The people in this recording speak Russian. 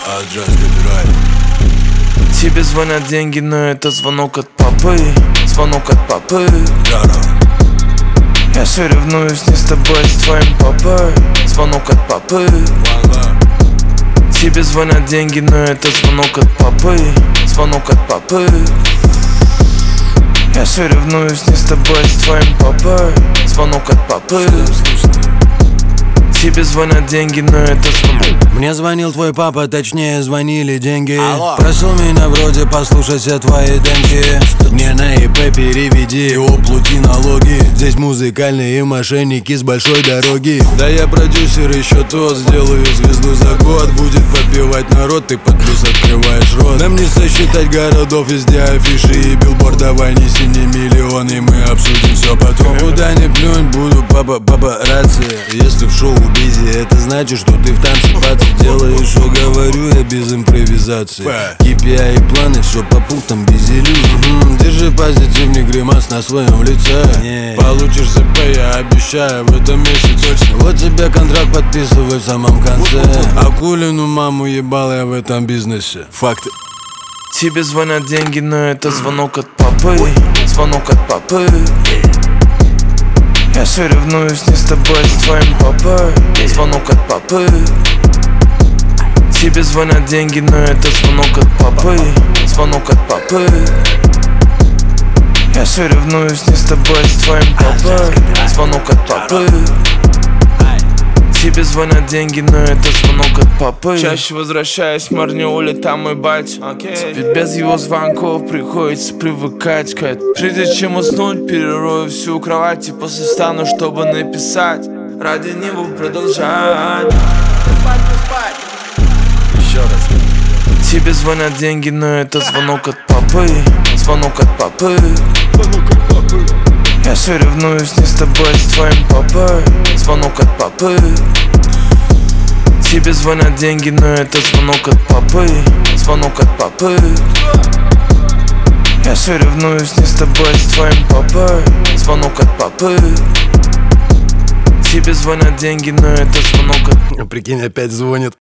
Тебе звонят деньги, но это звонок от папы. Звонок от папы. Я все ревнуюсь не с тобой, а с твоим папой. Звонок от папы. Тебе звонят деньги, но это звонок от папы. Звонок от папы. Я все ревнуюсь не с тобой, а с твоим папой. Звонок от папы. Тебе звонят деньги, но это звонок. Мне звонил твой папа, точнее звонили деньги. Алло. Просил меня вроде послушать все твои демки. Мне на ИП переведи и оплати налоги. Здесь музыкальные мошенники с большой дороги. Да я продюсер еще тот, сделаю звезду за год. Будет подпевать народ, ты под плюс открываешь рот. Нам не сосчитать городов, везде афиши и билборд. Давай неси мне миллионы, мы обсудим все потом. Куда ни плюнь, буду папарацци. Если в шоу бизи, это значит, что ты в танце пацы. Делаешь, что говорю я без импровизации. KPI и планы, все по пунктам без иллюзий. Держи позитивный гримас на своем лице. Получишь ЗП, я обещаю, в этом месяце. Вот тебе контракт подписывай в самом конце. Акулину маму ебал я в этом бизнесе. Факты. Тебе звонят деньги, но это звонок от папы. Звонок от папы. Я все ревнуюсь не с тобой, а с твоим папой. Звонок от папы. Тебе звонят деньги, но это звонок от папы. Звонок от папы. Я все ревнуюсь не с тобой, а с твоим папой. Звонок от папы. Тебе звонят деньги, но это звонок от папы. Чаще возвращаюсь, марню там мой батя. Ведь без его звонков приходится привыкать к этому. Прежде чем уснуть, перерою всю кровать и после встану, чтобы написать. Ради него продолжать. Еще раз. Тебе звонят деньги, но это звонок от папы. Звонок от папы. Я все ревнуюсь не с тобой, а с твоим папой. Звонок от папы. Тебе звонят деньги, но это звонок от папы. Звонок от папы. Я все ревнуюсь не с тобой, а с твоим папой. Звонок от папы. Тебе звонят деньги, но это звонок от... Прикинь, опять звонит.